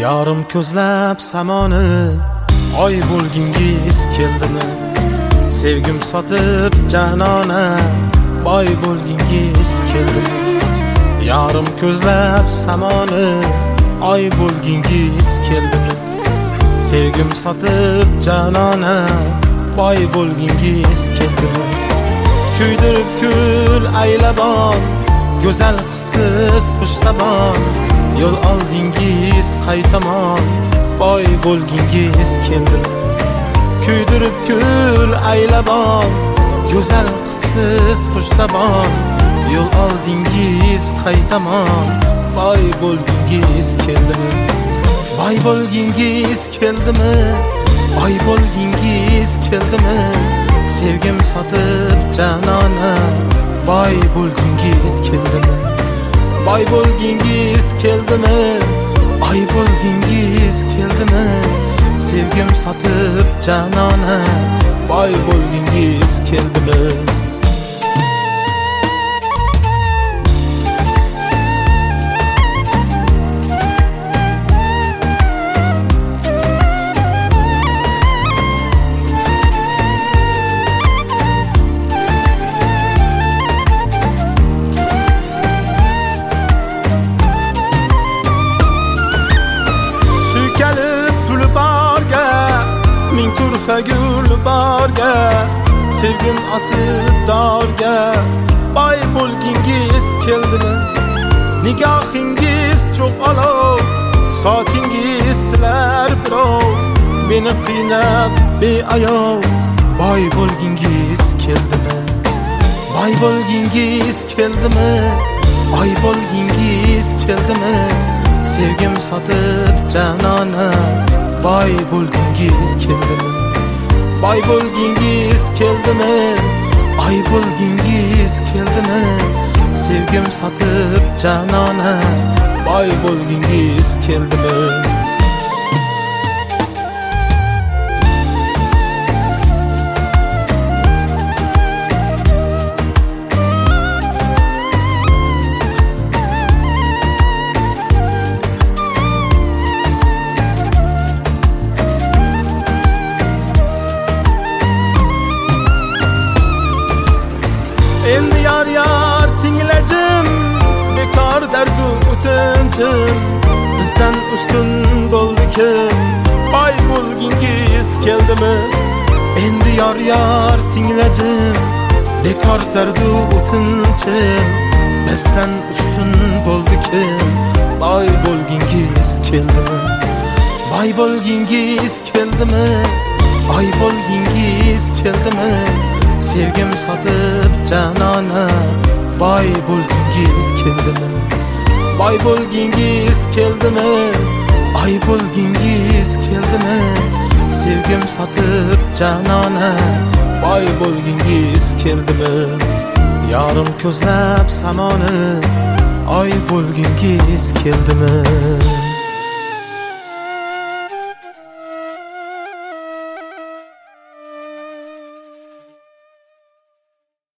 Yarim ko'zlab samoni oy bo'lgingiz keldimi? Sevgim sotib janona boy bo'lgingiz keldimi? Yarim ko'zlab samoni oy bo'lgingiz keldimi? Sevgim sotib janona boy bo'lgingiz keldimi? Kuydirib kul aylabon go'zal qizsiz xushtabon yo'l oldingiz qaytamon boy bo'lgingiz keldimi? Kuydirib kul aylabon go'zal qizsiz xushtabon yo'l oldingiz qaytamon boy bo'lgingiz keldimi? Boy bo'lgingiz keldimi? Boy bo'lgingiz keldimi? Sevgim sotib janona boy bo'lgingiz keldimi? Boy bo'lgingiz keldimi? Boy bo'lgingiz keldimi? Sevgim sotib janona boy bo'lgingiz keldimi? Ming turfa gul borga sevgim osib dorga boy bo'lgingiz keldimi? Nigohingiz cho'qolov sochingiz silar birov meni qiynab beayov boy bo'lgingiz keldimi? Boy bo'lgingiz keldimi? Boy bo'lgingiz keldimi? Sevgim sotib janona boy bo'lgingiz keldimi? Boy bo'lgingiz keldimi? Boy bo'lgingiz keldimi? Sevgim sotib janona boy bo'lgingiz keldimi? Endi yar tinglajim bekor dardu o'tinchim bizdan ustun bo'ldi kim boy bo'lgingiz keldimi? Endi yar tinglajim bekor dardu o'tinchim bizdan ustun bo'ldi kim boy bo'lgingiz keldimi? Boy bo'lgingiz keldimi? Boy bo'lgingiz keldimi? Sevgim sotib janona boy bo'lgingiz keldimi? Boy bo'lgingiz keldimi? Boy bo'lgingiz keldimi? Sevgim sotib janona boy bo'lgingiz keldimi? Yarim ko'zlab samoni oy bo'lgingiz keldimi?